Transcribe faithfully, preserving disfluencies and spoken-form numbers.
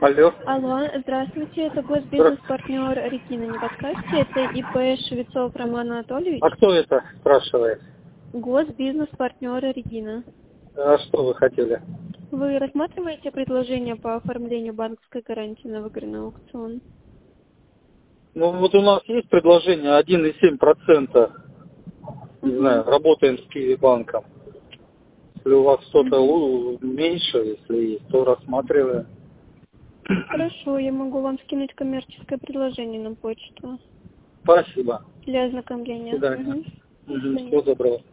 Алло. Алло, здравствуйте, это госбизнес-партнер Регина, не подскажете? Это ИП Швецов Роман Анатольевич. А кто это спрашивает? Госбизнес-партнер Регина. А что вы хотели? Вы рассматриваете предложение по оформлению банковской гарантии на выигранный аукцион? Ну вот у нас есть предложение один и семь процента. Не Угу. знаю, работаем с Киевбанком. Если у вас что-то Угу. меньше, если есть, то рассматриваем. Хорошо, я могу вам скинуть коммерческое предложение на почту Спасибо. для До ознакомления. свидания. Угу. До Угу. свидания. Всего доброго.